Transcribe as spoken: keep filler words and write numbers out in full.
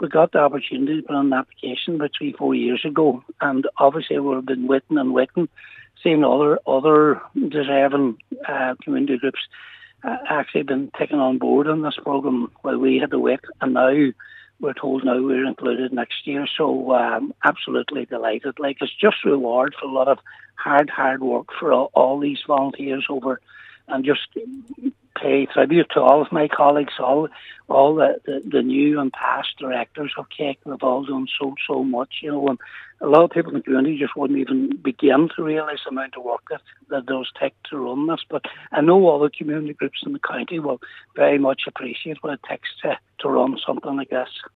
we got the opportunity to put in an application about three, four years ago, and obviously we've been waiting and waiting, seeing other other deserving uh, community groups uh, actually been taken on board in this programme while we had to wait, and now we're told now we're included next year. So um, absolutely delighted. Like, it's just reward for a lot of hard, hard work for all, all these volunteers over, and just pay tribute to all of my colleagues, all all the, the, the new and past directors of C A C. They've all done so, so much, you know, and a lot of people in the community just wouldn't even begin to realise the amount of work that, that those take to run this. But I know all the community groups in the county will very much appreciate what it takes to, to run something like this.